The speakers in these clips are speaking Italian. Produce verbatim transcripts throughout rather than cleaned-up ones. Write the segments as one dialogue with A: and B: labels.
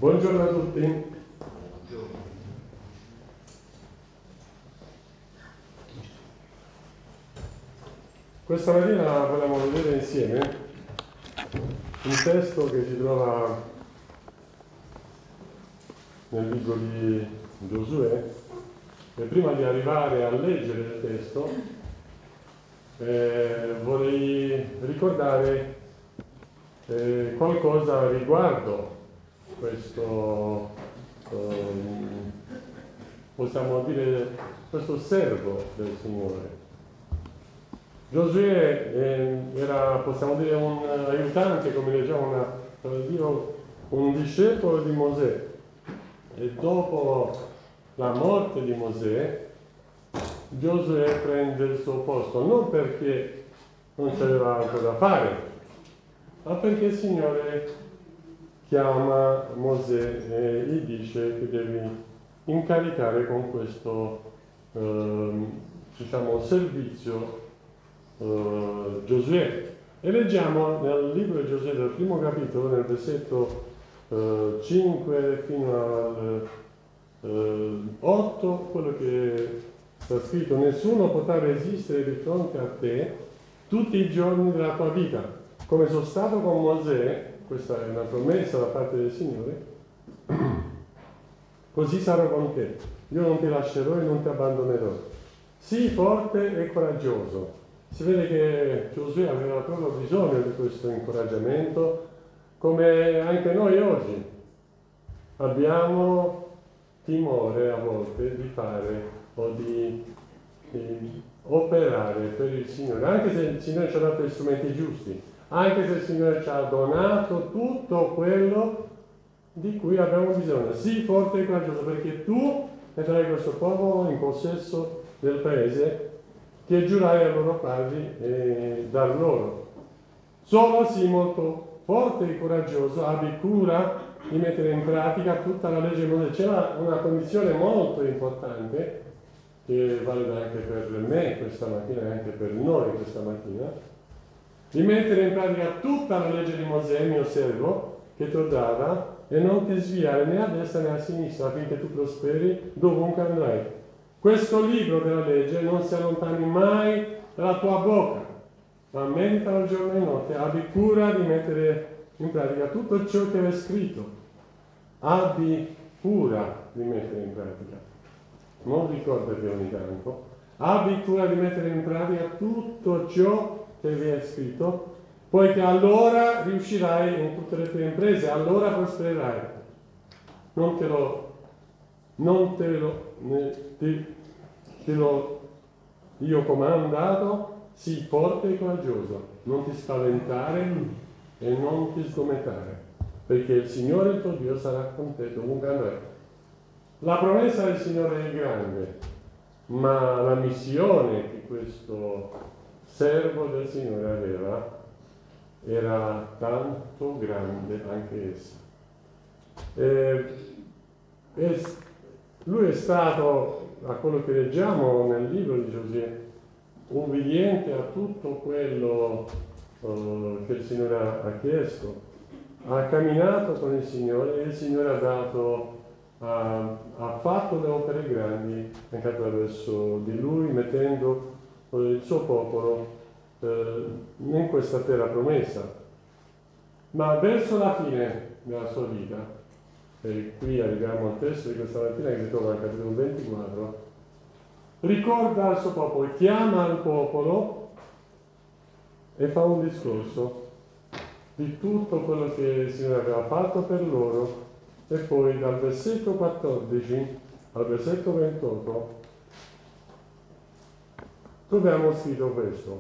A: Buongiorno a tutti. Questa mattina vogliamo vedere insieme un testo che si trova nel libro di Giosuè, e prima di arrivare a leggere il testo eh, vorrei ricordare eh, qualcosa riguardo questo, um, possiamo dire, questo servo del Signore. Giosuè eh, era, possiamo dire, un aiutante, come leggiamo, una, un discepolo di Mosè, e dopo la morte di Mosè Giosuè prende il suo posto, non perché non c'aveva altro da fare, ma perché il Signore chiama Mosè e gli dice che devi incaricare con questo eh, diciamo servizio eh, Giosuè. E leggiamo nel libro di Giosuè, del primo capitolo, nel versetto eh, cinque fino al eh, otto, quello che sta scritto: nessuno potrà resistere di fronte a te tutti i giorni della tua vita, come sono stato con Mosè. Questa è una promessa da parte del Signore. Così sarò con te, io non ti lascerò e non ti abbandonerò. Sii forte e coraggioso. Si vede che Giosuè aveva proprio bisogno di questo incoraggiamento, come anche noi oggi abbiamo timore a volte di fare o di, di operare per il Signore, anche se il Signore ci ha dato gli strumenti giusti, anche se il Signore ci ha donato tutto quello di cui abbiamo bisogno. Sii forte e coraggioso, perché tu metterai questo popolo in possesso del paese che giurai ai loro padri e dar loro. Solo sii molto forte e coraggioso, abbi cura di mettere in pratica tutta la legge di Mosè. C'era una condizione molto importante, che vale anche per me questa mattina e anche per noi questa mattina, di mettere in pratica tutta la legge di Mosè, mio servo, che ti ho data, e non ti sviare né a destra né a sinistra, affinché tu prosperi dovunque andrai. Questo libro della legge non si allontani mai dalla tua bocca, ma meditalo giorno e notte. Abbi cura di mettere in pratica tutto ciò che è scritto. Abbi cura di mettere in pratica. Non ricordati ogni tanto. Abbi cura di mettere in pratica tutto ciò che vi è scritto, poiché allora riuscirai in tutte le tue imprese, allora prospererai. Non te lo, non te lo, ne, ti, te lo io comandato, sii forte e coraggioso, non ti spaventare e non ti sgomentare, perché il Signore il tuo Dio sarà con te dovunque andrai. La promessa del Signore è grande, ma la missione che questo servo del Signore aveva era tanto grande anche essa. E, e lui è stato, a quello che leggiamo nel libro di Giosuè, ubbidiente a tutto quello uh, che il Signore ha, ha chiesto, ha camminato con il Signore e il Signore ha dato, ha, ha fatto le opere grandi anche attraverso di lui, mettendo il suo popolo eh, in questa terra promessa. Ma verso la fine della sua vita, e qui arriviamo al testo di questa mattina che si trova al capitolo ventiquattro, ricorda al suo popolo, chiama il popolo e fa un discorso di tutto quello che il Signore aveva fatto per loro, e poi dal versetto quattordici al versetto ventotto troviamo scritto questo.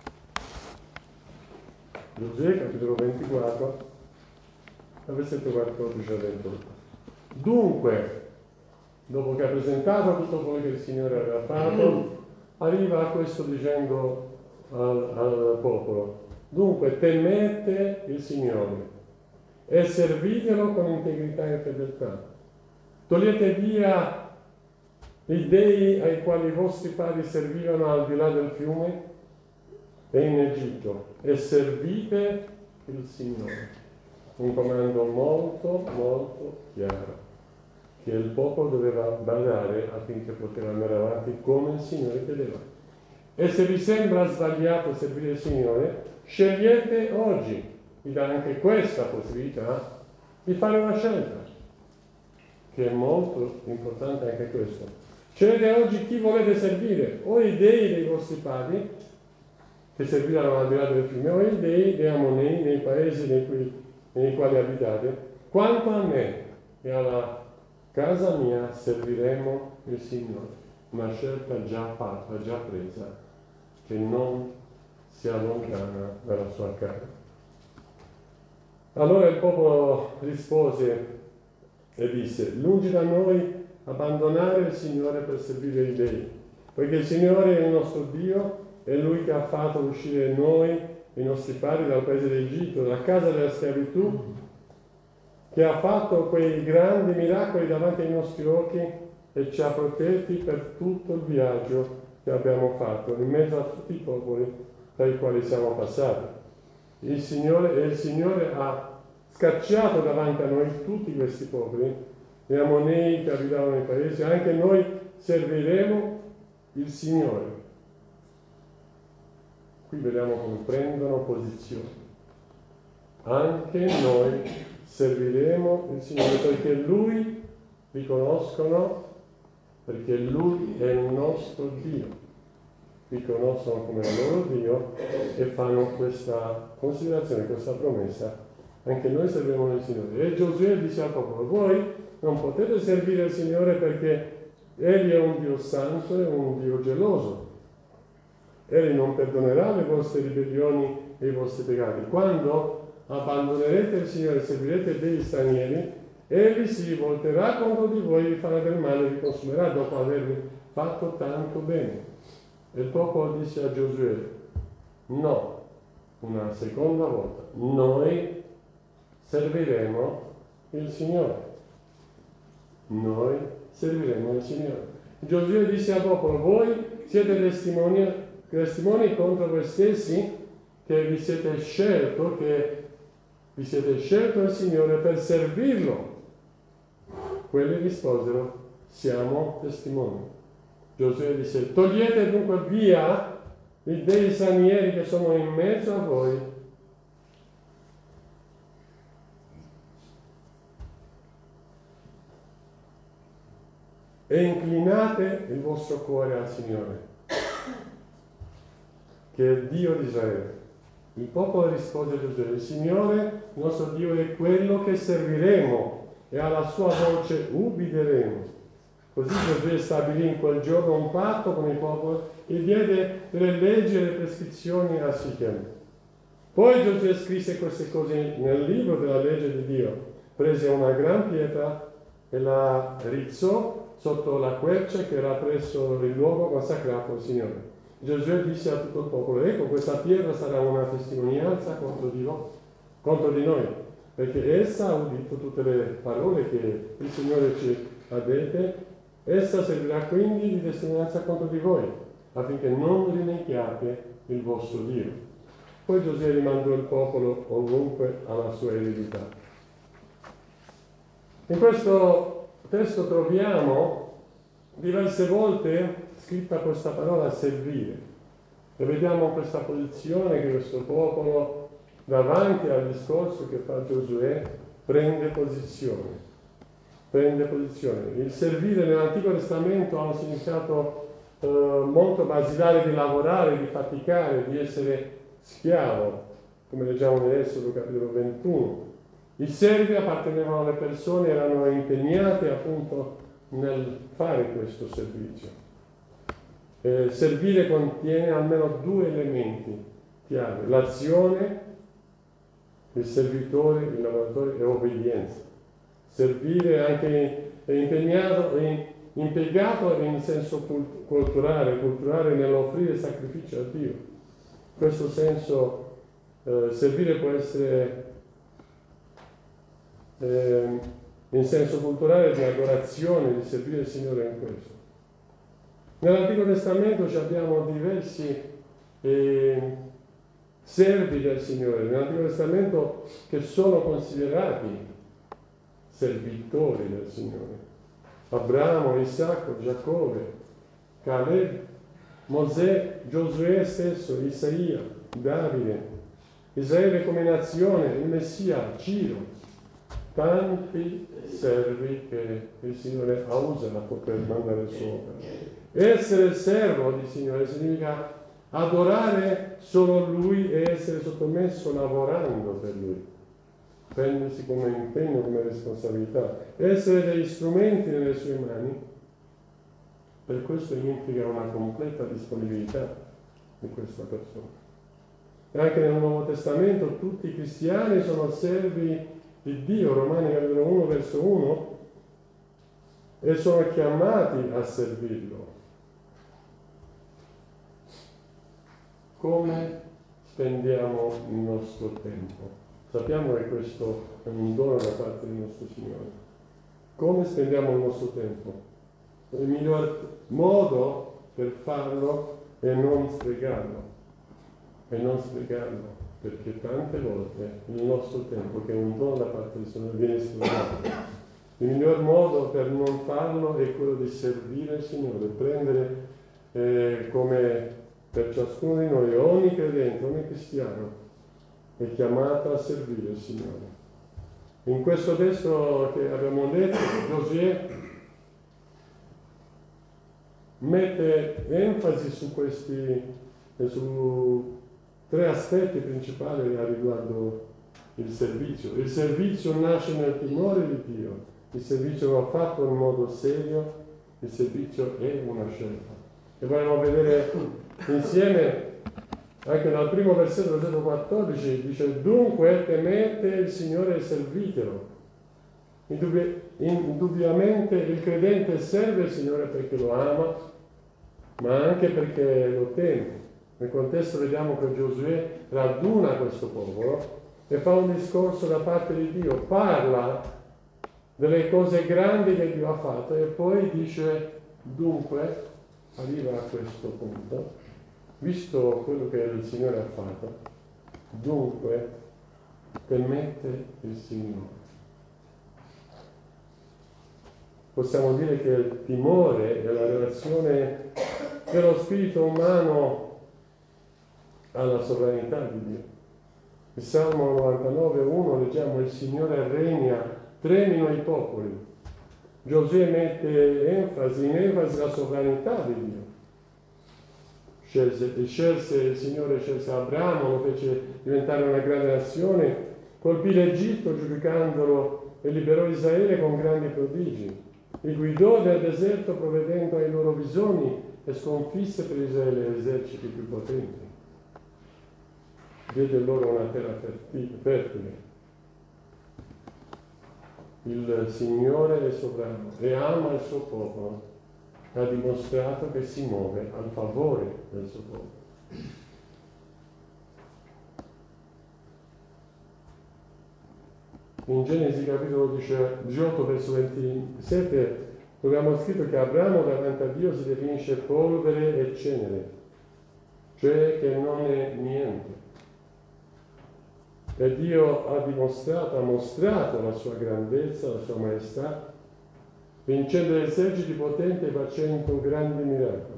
A: Giosuè, capitolo ventiquattro, dal versetto quattordici al ventotto. Dunque, dopo che ha presentato tutto quello che il Signore aveva fatto, arriva a questo dicendo al, al popolo: dunque, temete il Signore e servitelo con integrità e fedeltà. Togliete via i dei ai quali i vostri padri servivano al di là del fiume e in Egitto, e servite il Signore. un comando molto, molto chiaro, che il popolo doveva badare affinché poteva andare avanti come il Signore chiedeva. E se vi sembra sbagliato servire il Signore, scegliete oggi, vi dà anche questa possibilità di fare una scelta, che è molto importante anche questo. Scegliete oggi chi volete servire, o i dei dei vostri padri, che serviranno al di là del fiume, o i dei dei Ammonei nei paesi nei, cui, nei quali abitate. Quanto a me e alla casa mia serviremo il Signore. Una scelta già fatta, già presa, che non si allontana dalla sua casa. Allora il popolo rispose e disse: lungi da noi abbandonare il Signore per servire i dei, poiché il Signore è il nostro Dio, è Lui che ha fatto uscire noi, i nostri padri, dal paese d'Egitto, dalla casa della schiavitù, che ha fatto quei grandi miracoli davanti ai nostri occhi e ci ha protetti per tutto il viaggio che abbiamo fatto, in mezzo a tutti i popoli tra i quali siamo passati. Il Signore, e il Signore ha scacciato davanti a noi tutti questi popoli, gli Ammonei che abitavano nei paesi, anche noi serviremo il Signore. Qui vediamo come prendono posizione. Anche noi serviremo il Signore perché Lui riconoscono, perché Lui è il nostro Dio. Riconoscono come il loro Dio e fanno questa considerazione, questa promessa. Anche noi serviremo il Signore. E Giosuè disse al popolo: voi non potete servire il Signore perché Egli è un Dio santo e un Dio geloso. Egli non perdonerà le vostre ribellioni e i vostri peccati. Quando abbandonerete il Signore e servirete degli stranieri, Egli si volterà contro di voi, vi farà del male e vi consumerà dopo avervi fatto tanto bene. E il popolo disse a Giosuè: no, una seconda volta, noi serviremo il Signore. Noi serviremo il Signore. Giosuè disse al popolo: voi siete testimoni, testimoni contro voi stessi che vi siete scelto, che vi siete scelto il Signore per servirlo. Quelli risposero: siamo testimoni. Giosuè disse: togliete dunque via i dei stranieri che sono in mezzo a voi e inclinate il vostro cuore al Signore, che è Dio di Israele. Il popolo rispose a Giosuè: il Signore, il nostro Dio, è quello che serviremo e alla sua voce ubbidiremo. Così Giosuè stabilì in quel giorno un patto con il popolo e diede le leggi e le prescrizioni a Sichem. Poi Giosuè scrisse queste cose nel libro della legge di Dio, prese una gran pietra e la rizzò sotto la quercia che era presso il luogo consacrato al Signore. Giosuè disse a tutto il popolo: ecco, questa pietra sarà una testimonianza contro di, voi, contro di noi, perché essa ha udito tutte le parole che il Signore ci ha dette. Essa servirà quindi di testimonianza contro di voi, affinché non rinneghiate il vostro Dio. Poi Giosuè rimandò il popolo ovunque alla sua eredità. In questo testo troviamo diverse volte scritta questa parola servire, e vediamo questa posizione che questo popolo, davanti al discorso che fa Giosuè, prende posizione. prende posizione. Il servire nell'Antico Testamento ha un significato eh, molto basilare di lavorare, di faticare, di essere schiavo, come leggiamo nell'Esodo capitolo ventuno. I servi appartenevano alle persone, erano impegnate appunto nel fare questo servizio. Eh, servire contiene almeno due elementi chiave: l'azione, il servitore, il lavoratore, e obbedienza. Servire anche è impegnato, è impiegato in senso culturale, culturale nell'offrire sacrificio a Dio. In questo senso eh, servire può essere eh, in senso culturale di adorazione, di servire il Signore in questo. Nell'Antico Testamento abbiamo diversi eh, servi del Signore nell'Antico Testamento che sono considerati servitori del Signore. Abramo, Isacco, Giacobbe, Caleb, Mosè, Giosuè stesso, Isaia, Davide, Israele come nazione, il Messia, Ciro, tanti servi che il Signore ha usato per mandare il suo opera. Essere servo di Signore significa adorare solo Lui e essere sottomesso lavorando per Lui, prendersi come impegno, come responsabilità, essere degli strumenti nelle sue mani. Per questo implica una completa disponibilità di questa persona. E anche nel Nuovo Testamento tutti i cristiani sono servi di Dio, Romani capitolo uno verso uno, e sono chiamati a servirlo. Come spendiamo il nostro tempo? Sappiamo che questo è un dono da parte del nostro Signore. Come spendiamo il nostro tempo? Il miglior modo per farlo è non sprecarlo, è non sprecarlo, perché tante volte il nostro tempo, che è un dono da parte del Signore, viene sprecato. Il miglior modo per non farlo è quello di servire il Signore, prendere eh, come per ciascuno di noi, ogni credente, ogni cristiano è chiamato a servire il Signore. In questo testo che abbiamo letto, Giosuè mette enfasi su questi, su tre aspetti principali riguardo il servizio. Il servizio nasce nel timore di Dio, il servizio va fatto in modo serio, il servizio è una scelta. E vogliamo vedere insieme anche dal primo versetto, versetto quattordici, dice: dunque temete il Signore e servitelo. Indubbi- indubbiamente il credente serve il Signore perché lo ama, ma anche perché lo teme. Nel contesto vediamo che Giosuè raduna questo popolo e fa un discorso da parte di Dio, parla delle cose grandi che Dio ha fatto e poi dice: dunque, arriva a questo punto, visto quello che il Signore ha fatto, dunque temete il Signore. Possiamo dire che il timore è la relazione dello spirito umano alla sovranità di Dio. Il Salmo novantanove uno leggiamo: il Signore regna, tremino i popoli. Giosuè mette enfasi, in enfasi la sovranità di Dio. Scelse, scelse, il Signore scelse Abramo, lo fece diventare una grande nazione, colpì l'Egitto giudicandolo e liberò Israele con grandi prodigi. Li guidò nel deserto provvedendo ai loro bisogni e sconfisse per Israele eserciti più potenti. Diede loro una terra fertile. Il Signore è sovrano e ama il suo popolo. Ha dimostrato che si muove a favore del suo popolo. In Genesi capitolo diciotto verso ventisette troviamo scritto che Abramo davanti a Dio si definisce polvere e cenere, cioè che non è niente. E Dio ha dimostrato, ha mostrato la sua grandezza, la sua maestà, vincendo eserciti potenti e facendo grandi miracoli.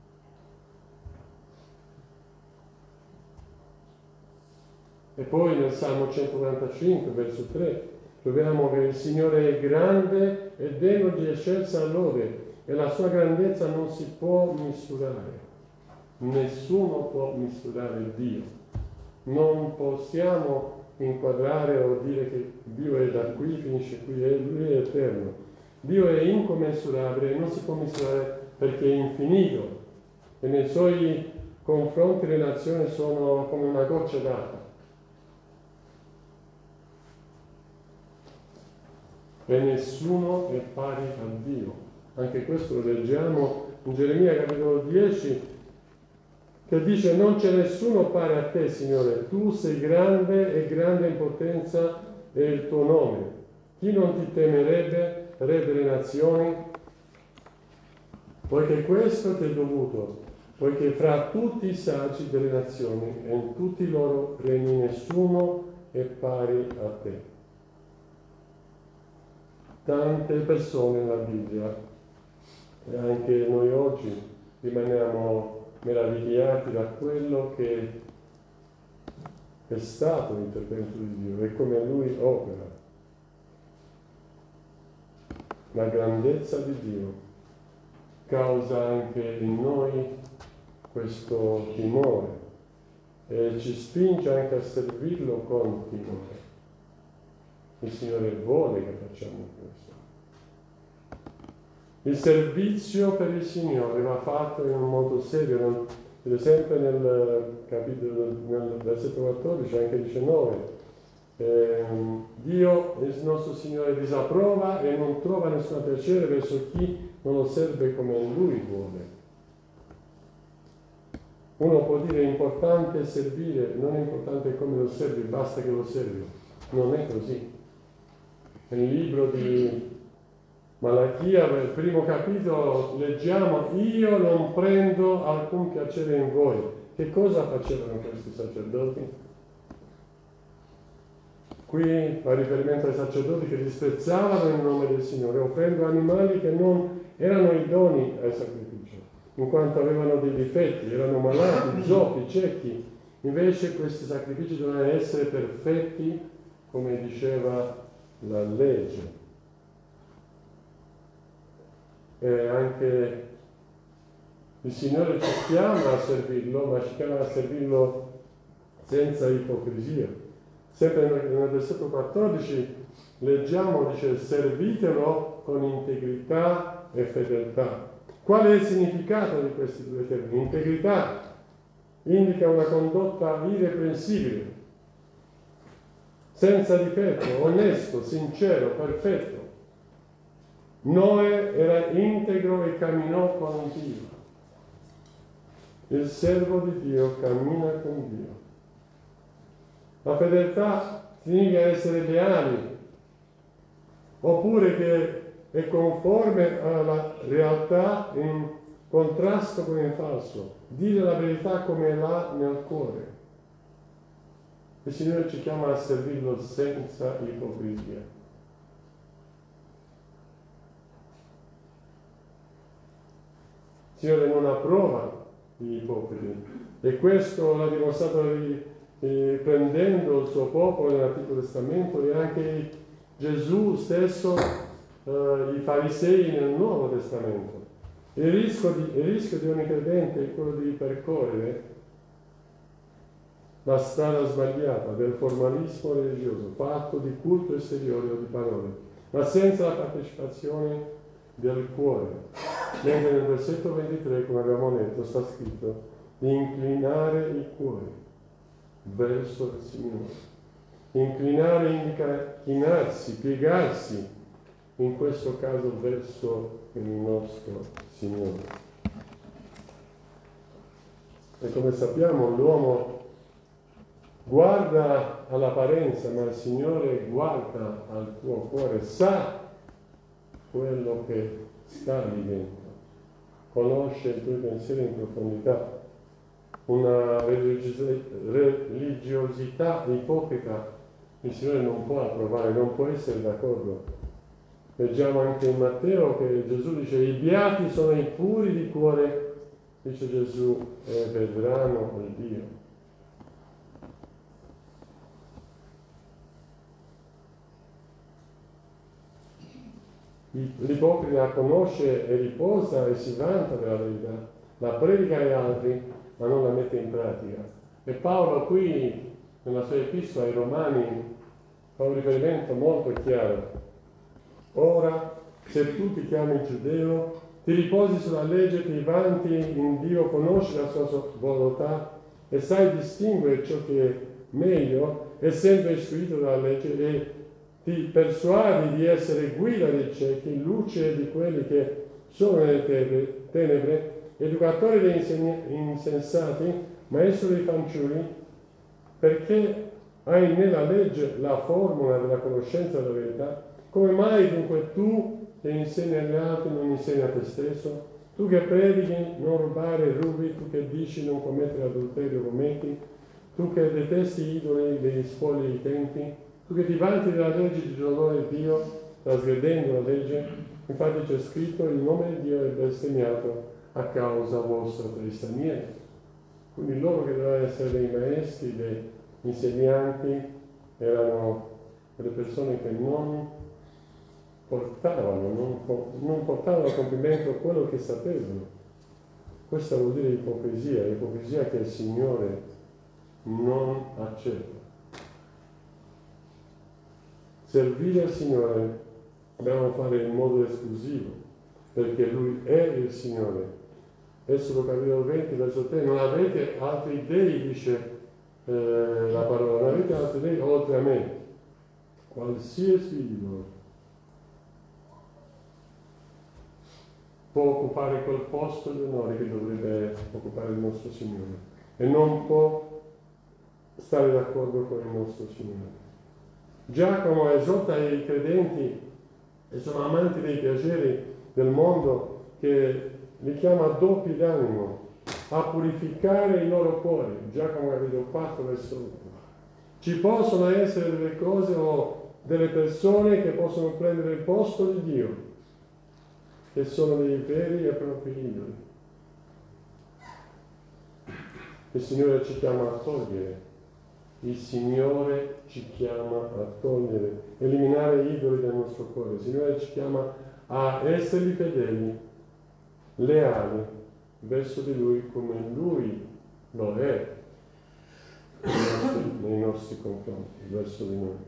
A: E poi nel Salmo centoquarantacinque, verso tre, troviamo che il Signore è grande e degno di eccelsa lode, e la sua grandezza non si può misurare. Nessuno può misurare Dio. Non possiamo inquadrare o dire che Dio è da qui, finisce qui, e Lui è eterno. Dio è incommensurabile e non si può misurare perché è infinito, e nei suoi confronti le nazioni sono come una goccia d'acqua. E nessuno è pari a Dio. Anche questo lo leggiamo in Geremia capitolo dieci, che dice: non c'è nessuno pari a te, Signore, tu sei grande e grande in potenza è il tuo nome. Chi non ti temerebbe, Re delle nazioni? Poiché questo ti è dovuto, poiché fra tutti i saggi delle nazioni e in tutti i loro regni nessuno è pari a te. Tante persone nella Bibbia, e anche noi oggi, rimaniamo meravigliati da quello che è stato l'intervento di Dio e come Lui opera. La grandezza di Dio causa anche in noi questo timore e ci spinge anche a servirlo con timore. Il Signore vuole che facciamo questo. Il servizio per il Signore va fatto in un modo serio, non, per esempio nel capitolo, nel versetto quattordici, anche diciannove, eh, Dio, il nostro Signore, disapprova e non trova nessun piacere verso chi non lo serve come Lui vuole. Uno può dire è importante servire, non è importante come lo servi, basta che lo servi. Non è così. Nel libro di Malachia, nel primo capitolo, leggiamo: io non prendo alcun piacere in voi. Che cosa facevano questi sacerdoti? Qui fa riferimento ai sacerdoti che disprezzavano il nome del Signore, offrendo animali che non erano idonei ai sacrifici, in quanto avevano dei difetti, erano malati, zoppi, ciechi. Invece questi sacrifici dovevano essere perfetti, come diceva la legge. E anche il Signore ci chiama a servirlo, ma ci chiama a servirlo senza ipocrisia. Sempre nel versetto quattordici leggiamo, dice: servitelo con integrità e fedeltà. Qual è il significato di questi due termini? Integrità indica una condotta irreprensibile, senza difetto, onesto, sincero, perfetto. Noè era integro e camminò con Dio. Il servo di Dio cammina con Dio. La fedeltà significa essere leali, oppure che è conforme alla realtà in contrasto con il falso, dire la verità come l'ha nel cuore. Il Signore ci chiama a servirlo senza ipocrisia. Il Signore non approva gli ipocriti e questo l'ha dimostrato eh, prendendo il suo popolo nell'Antico Testamento e anche Gesù stesso, eh, i farisei nel Nuovo Testamento. Il rischio, di, il rischio di ogni credente è quello di percorrere la strada sbagliata del formalismo religioso, fatto di culto esteriore o di parole, ma senza la partecipazione del cuore. Mentre nel versetto ventitré, come abbiamo letto, sta scritto di inclinare il cuore verso il Signore. Inclinare indica chinarsi, piegarsi, in questo caso verso il nostro Signore. E come sappiamo l'uomo guarda all'apparenza, ma il Signore guarda al tuo cuore, sa quello che sta lì dentro, conosce i tuoi pensieri in profondità. Una religiosità ipocrita il Signore non può approvare, non può essere d'accordo. Leggiamo anche in Matteo che Gesù dice: i beati sono i puri di cuore, dice Gesù, e vedranno il Dio. L'ipocrita conosce e riposa e si vanta della verità, la predica agli altri, ma non la mette in pratica. E Paolo qui, nella sua epistola ai Romani, fa un riferimento molto chiaro. Ora, se tu ti chiami giudeo, ti riposi sulla legge, ti vanti in Dio, conosci la sua volontà e sai distinguere ciò che è meglio, essendo istruito dalla legge, e ti persuadi di essere guida dei ciechi, luce di quelli che sono nelle tenebre, educatore degli insensati, maestro dei fanciulli, perché hai nella legge la formula della conoscenza della verità. Come mai dunque tu che insegni agli altri non insegni a te stesso? Tu che predichi non rubare, rubi, tu che dici non commettere adulterio, commetti, tu che detesti gli idoli degli spogli dei tempi, tu che ti vanti della legge di onore di Dio, trasgredendo la legge, infatti c'è scritto il nome di Dio è bestemmiato a causa vostra tra gli stranieri. Quindi loro che dovevano essere dei maestri, dei insegnanti, erano delle persone che non portavano, non, non portavano a compimento quello che sapevano. Questa vuol dire ipocrisia, ipocrisia che il Signore non accetta. Servire al Signore dobbiamo fare in modo esclusivo, perché Lui è il Signore. Esodo capitolo venti, verso tre, non avete altri dei, dice eh, la parola, non avete altri dei oltre a me. Qualsiasi idolo può occupare quel posto di onore che dovrebbe occupare il nostro Signore e non può stare d'accordo con il nostro Signore. Giacomo esorta i credenti e sono amanti dei piaceri del mondo che li chiama doppi d'animo a purificare i loro cuori. Giacomo capitolo quattro verso otto. Ci possono essere delle cose o delle persone che possono prendere il posto di Dio, che sono dei veri e propri idoli. Il Signore ci chiama a togliere. Il Signore ci chiama a togliere, eliminare gli idoli dal nostro cuore. Il Signore ci chiama a essergli fedeli, leali verso di Lui come Lui lo è nei nostri, nei nostri confronti, verso di noi.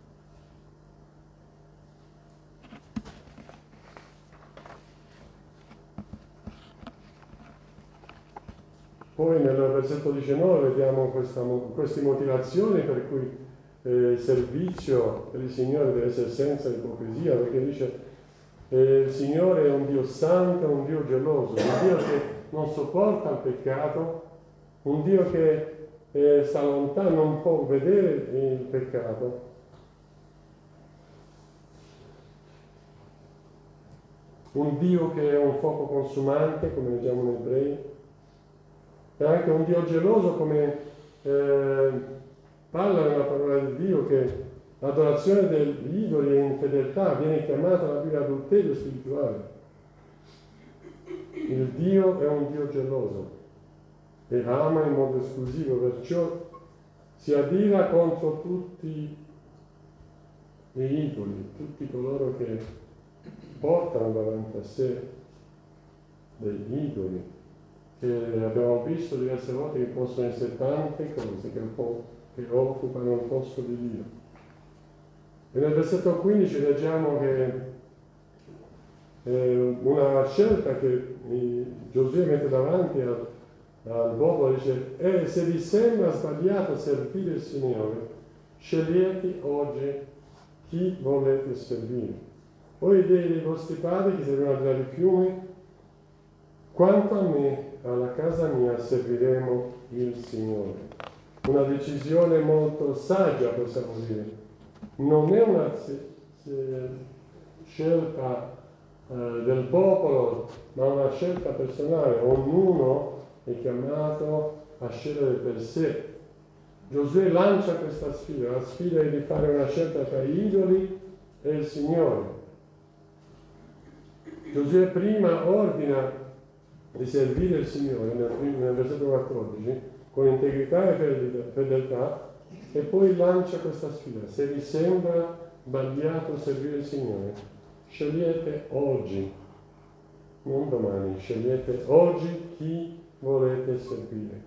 A: Poi nel versetto diciannove vediamo questa, queste motivazioni per cui eh, il servizio per il Signore deve essere senza ipocrisia, perché dice eh, il Signore è un Dio santo, un Dio geloso, un Dio che non sopporta il peccato, un Dio che eh, sta lontano, non può vedere il peccato. Un Dio che è un fuoco consumante, come leggiamo in Ebrei, è anche un Dio geloso, come eh, parla nella parola di Dio, che l'adorazione degli idoli e infedeltà viene chiamata la Bibbia adulterio spirituale. Il Dio è un Dio geloso e ama in modo esclusivo, perciò si adira contro tutti gli idoli, tutti coloro che portano davanti a sé degli idoli, che abbiamo visto diverse volte che possono essere tante cose che, che occupano il posto di Dio. E nel versetto quindici leggiamo che eh, una scelta che eh, Giosuè mette davanti al, al popolo, dice: e se vi sembra sbagliato servire il Signore, scegliete oggi chi volete servire. Voi dei, dei vostri padri che servivano dai fiumi, quanto a me, alla casa mia serviremo il Signore. Una decisione molto saggia, possiamo dire. Non è una se, se, scelta eh, del popolo, ma una scelta personale. Ognuno è chiamato a scegliere per sé. Giosuè lancia questa sfida. La sfida è di fare una scelta tra gli idoli e il Signore. Giosuè prima ordina di servire il Signore nel, nel versetto quattordici con integrità e fedeltà, e poi lancia questa sfida: se vi sembra sbagliato servire il Signore, scegliete oggi, non domani, scegliete oggi chi volete servire.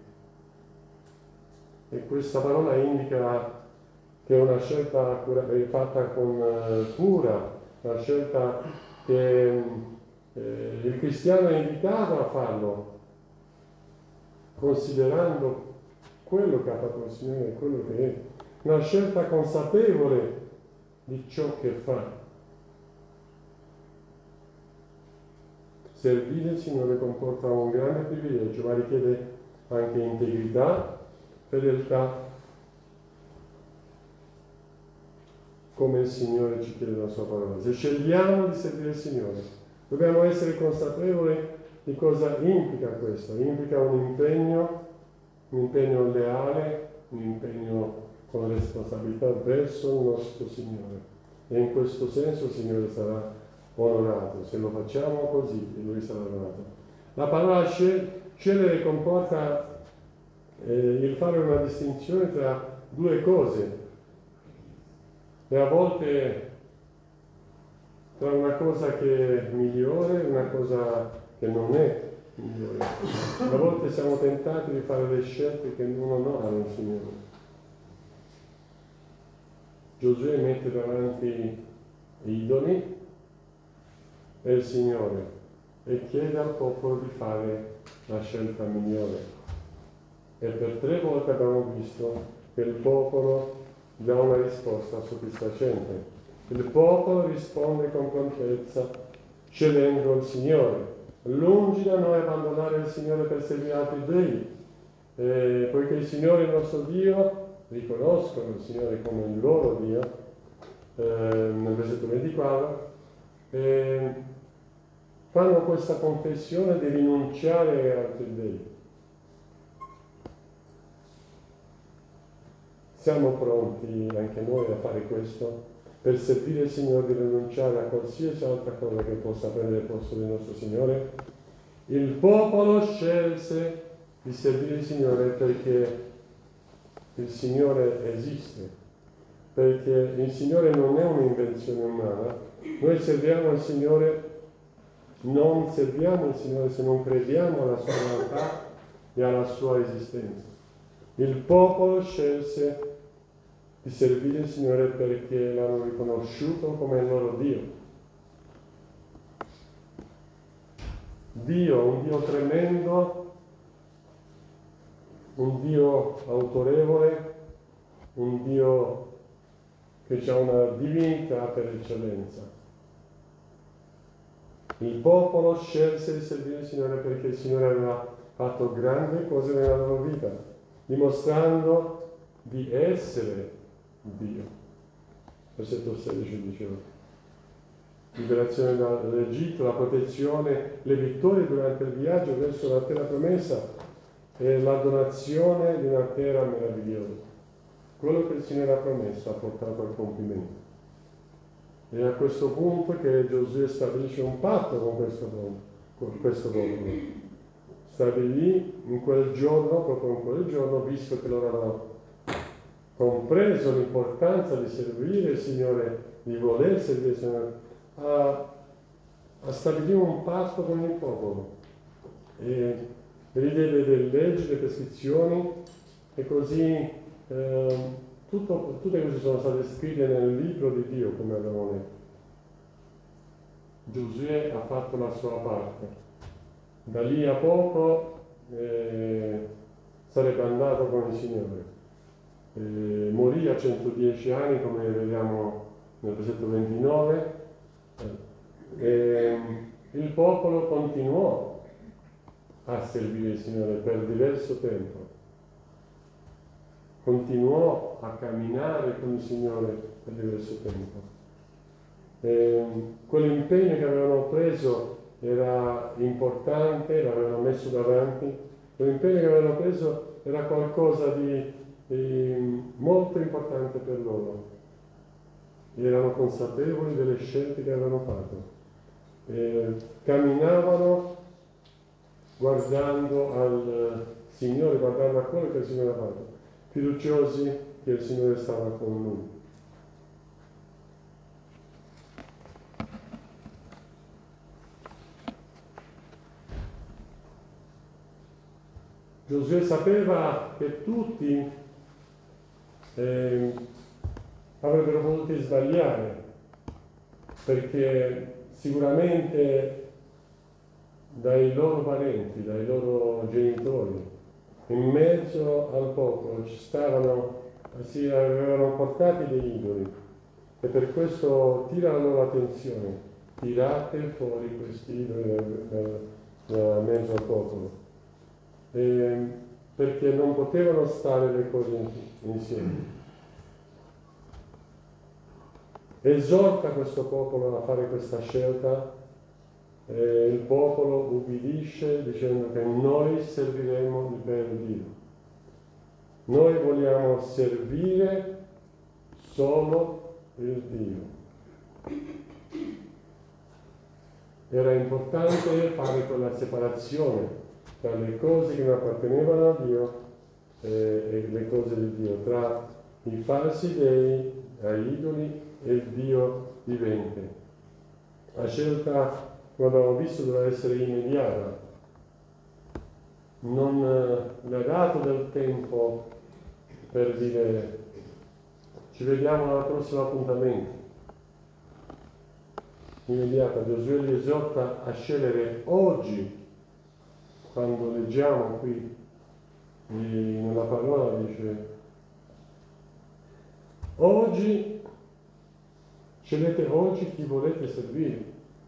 A: E questa parola indica che è una scelta è fatta con cura, una scelta che Eh, il cristiano è invitato a farlo considerando quello che ha fatto il Signore e quello che è, una scelta consapevole di ciò che fa. Servire il Signore comporta un grande privilegio, ma richiede anche integrità, fedeltà, come il Signore ci chiede la sua parola. Se scegliamo di servire il Signore, dobbiamo essere consapevoli Che cosa implica questo? Implica un impegno, un impegno leale, un impegno con responsabilità verso il nostro Signore. E in questo senso il Signore sarà onorato. Se lo facciamo così, Lui sarà onorato. La parola scegliere comporta eh, il fare una distinzione tra due cose. E a volte tra una cosa che è migliore e una cosa che non è migliore. A volte siamo tentati di fare le scelte che non onorano il Signore. Giosuè mette davanti idoli e il Signore e chiede al popolo di fare la scelta migliore. E per tre volte abbiamo visto che il popolo dà una risposta soddisfacente. Il popolo risponde con prontezza scegliendo il Signore. Lungi da noi abbandonare il Signore per seguire altri dei, eh, poiché il Signore è il nostro Dio, riconoscono il Signore come il loro Dio, eh, nel versetto ventiquattro, eh, fanno questa confessione di rinunciare a altri dei. Siamo pronti anche noi a fare questo? Per servire il Signore, di rinunciare a qualsiasi altra cosa che possa prendere il posto del nostro Signore? Il popolo scelse di servire il Signore perché il Signore esiste, perché il Signore non è un'invenzione umana. Noi serviamo il Signore, non serviamo il Signore se non crediamo alla sua realtà e alla sua esistenza. Il popolo scelse di servire il Signore perché l'hanno riconosciuto come il loro Dio. Dio, un Dio tremendo, un Dio autorevole, un Dio che ha una divinità per eccellenza. Il popolo scelse di servire il Signore perché il Signore aveva fatto grandi cose nella loro vita, dimostrando di essere Dio. Versetto sedici diceva: liberazione dall'Egitto, la protezione, le vittorie durante il viaggio verso la terra promessa e la donazione di una terra meravigliosa. Quello che il Signore ha promesso ha portato al compimento. E a questo punto che Giosuè stabilisce un patto con questo popolo, con questo popolo. Stabilì in quel giorno, proprio in quel giorno, visto che loro avevano compreso l'importanza di servire il Signore, di voler servire il Signore, a, a stabilire un patto con il popolo e rivede le leggi, le prescrizioni e così eh, tutto, tutte queste sono state scritte nel libro di Dio, come abbiamo letto. Giosuè ha fatto la sua parte. Da lì a poco eh, sarebbe andato con il Signore. Eh, morì a centodieci anni, come vediamo nel versetto ventinove, e il popolo continuò a servire il Signore per diverso tempo, continuò a camminare con il Signore per diverso tempo. E quell'impegno che avevano preso era importante, l'avevano messo davanti, quell'impegno che avevano preso era qualcosa di E molto importante per loro. Erano consapevoli delle scelte che avevano fatto. E camminavano guardando al Signore, guardando a quello che il Signore ha fatto, fiduciosi che il Signore stava con lui. Giosuè sapeva che tutti eh, avrebbero potuto sbagliare, perché sicuramente dai loro parenti, dai loro genitori, in mezzo al popolo ci stavano, si avevano portati degli idoli, e per questo tira la loro attenzione: tirate fuori questi idoli da mezzo al popolo. Eh, perché non potevano stare le cose insieme. Esorta questo popolo a fare questa scelta eh, il popolo ubbidisce dicendo che noi serviremo il vero Dio. Noi vogliamo servire solo il Dio. Era importante fare quella separazione tra le cose che non appartenevano a Dio eh, e le cose di Dio, tra i falsi dei, gli idoli e il Dio vivente. La scelta, come abbiamo visto, doveva essere immediata. Non eh, le ha dato del tempo per dire ci vediamo al prossimo appuntamento. Immediata. Giosuè li esorta a scegliere oggi. Quando leggiamo qui nella parola dice oggi scegliete oggi chi volete servire.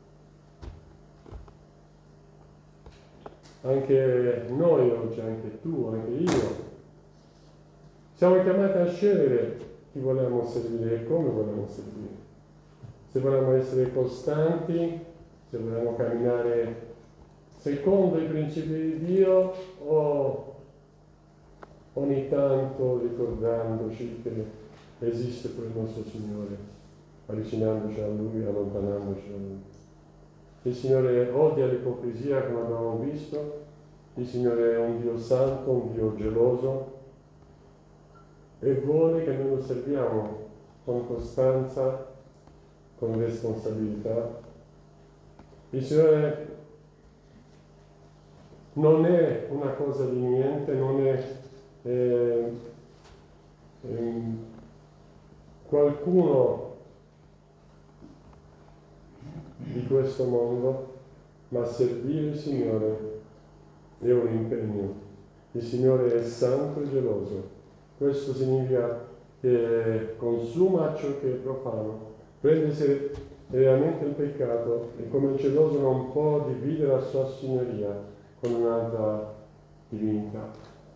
A: Anche noi oggi, anche tu, anche io siamo chiamati a scegliere chi vogliamo servire e come vogliamo servire. Se vogliamo essere costanti, se vogliamo camminare secondo i principi di Dio o ogni tanto ricordandoci che esiste quel nostro Signore, avvicinandoci a Lui, allontanandoci da Lui. Il Signore odia l'ipocrisia, come abbiamo visto. Il Signore è un Dio santo, un Dio geloso e vuole che noi lo serviamo con costanza, con responsabilità. Il Signore non è una cosa di niente, non è eh, eh, qualcuno di questo mondo, ma servire il Signore è un impegno. Il Signore è santo e geloso. Questo significa che consuma ciò che è profano, prende seriamente il peccato e come il geloso non può dividere la sua signoria con un'altra divinità.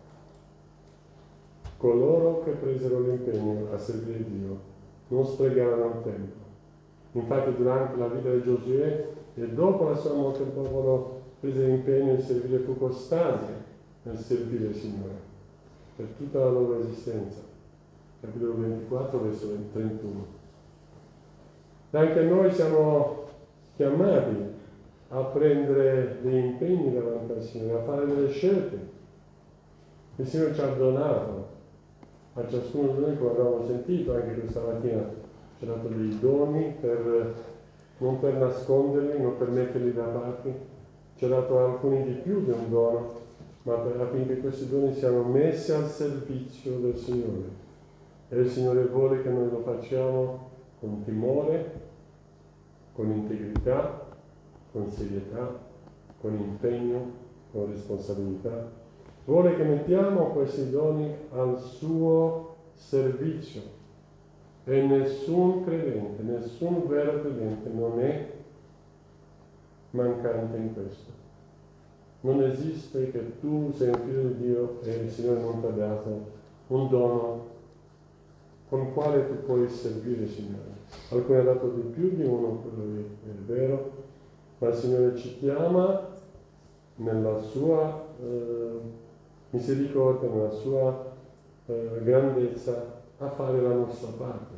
A: Coloro che presero l'impegno a servire Dio non spregarono il tempo. Infatti durante la vita di Giosuè e dopo la sua morte il popolo prese l'impegno di servire, fu costante nel servire il Signore per tutta la loro esistenza. Capitolo ventiquattro, verso trentuno. E anche noi siamo chiamati a prendere degli impegni davanti al Signore, a fare delle scelte. Il Signore ci ha donato a ciascuno di noi, come abbiamo sentito anche questa mattina, ci ha dato dei doni per, non per nasconderli, non per metterli da parte, ci ha dato alcuni di più di un dono, ma per, affinché questi doni siano messi al servizio del Signore. E il Signore vuole che noi lo facciamo con timore, con integrità, con serietà, con impegno, con responsabilità. Vuole che mettiamo questi doni al suo servizio. E nessun credente, nessun vero credente non è mancante in questo. Non esiste che tu sei un figlio di Dio e il Signore non ti ha dato un dono con il quale tu puoi servire il Signore. Alcuni ha dato di più di uno, quello è vero, ma il Signore ci chiama nella sua eh, misericordia, nella sua eh, grandezza a fare la nostra parte.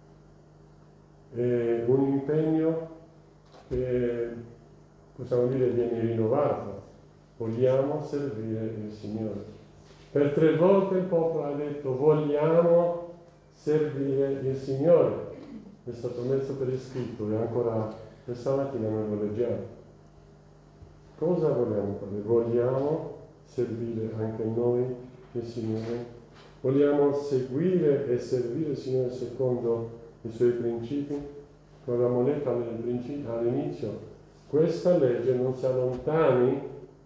A: È un impegno che, possiamo dire, viene rinnovato. Vogliamo servire il Signore. Per tre volte il popolo ha detto vogliamo servire il Signore. È stato messo per iscritto e ancora questa mattina noi lo leggiamo. Cosa vogliamo fare? Vogliamo servire anche noi il Signore? Vogliamo seguire e servire il Signore secondo i Suoi principi? Come abbiamo letto all'inizio, questa legge non si allontani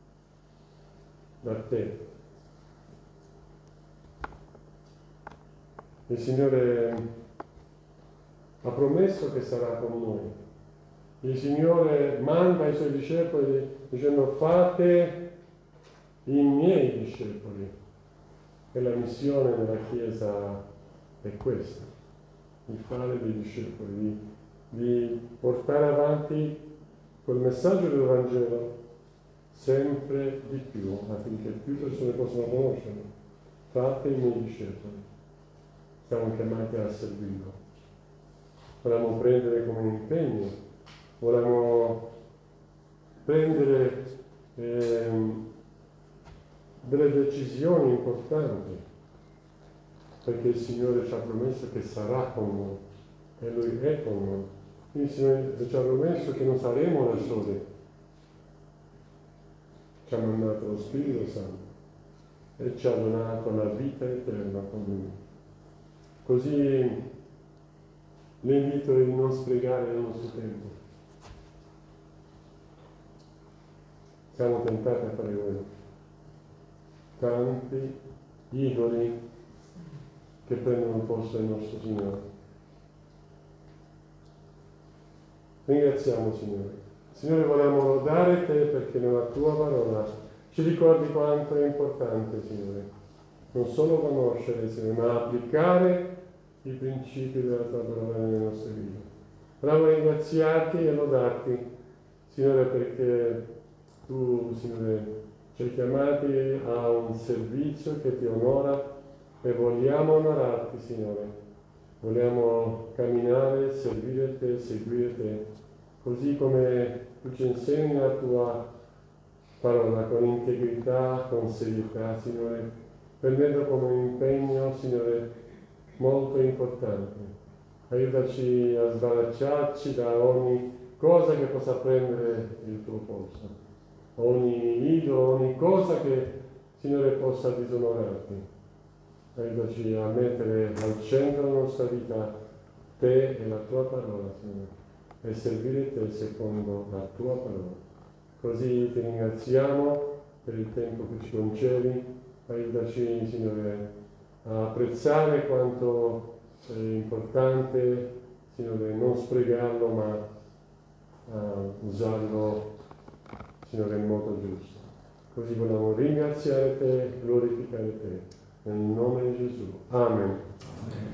A: da te. Il Signore ha promesso che sarà con noi. Il Signore manda i Suoi discepoli dicendo fate i miei discepoli. E la missione della Chiesa è questa, di fare dei discepoli, di, di portare avanti col messaggio del Vangelo sempre di più, affinché più persone possano conoscerlo. Fate i miei discepoli. Siamo chiamati a servirlo. Vogliamo prendere come impegno, vogliamo prendere ehm, delle decisioni importanti, perché il Signore ci ha promesso che sarà con noi e Lui è con noi. Quindi il Signore ci ha promesso che non saremo da soli. Ci ha mandato lo Spirito Santo e ci ha donato la vita eterna con Lui. Così l'invito è di non sprecare il nostro tempo. Siamo tentati a fare quello. Tanti idoli che prendono il posto del nostro Signore. Ringraziamo Signore. Signore, vogliamo lodare Te perché nella Tua parola ci ricordi quanto è importante, Signore, non solo conoscere, Signore, ma applicare i principi della Tua parola nelle nostre vite. Vogliamo ringraziarti e lodarti, Signore, perché Tu, Signore, ci hai chiamati a un servizio che Ti onora e vogliamo onorarti, Signore. Vogliamo camminare, servire Te, seguire Te, così come Tu ci insegni la Tua parola, con integrità, con serietà, Signore, prendendo come impegno, Signore, molto importante. Aiutaci a sbarazzarci da ogni cosa che possa prendere il Tuo posto, ogni idolo, ogni cosa che, Signore, possa disonorarti. Aiutaci a mettere al centro della nostra vita Te e la Tua parola, Signore, e servire Te secondo la Tua parola. Così Ti ringraziamo per il tempo che ci concedi. Aiutaci, Signore, a apprezzare quanto è importante, Signore, non sprecarlo, ma a usarlo, Signore, in modo giusto. Così vogliamo ringraziare Te, glorificare Te. Nel nome di Gesù. Amen.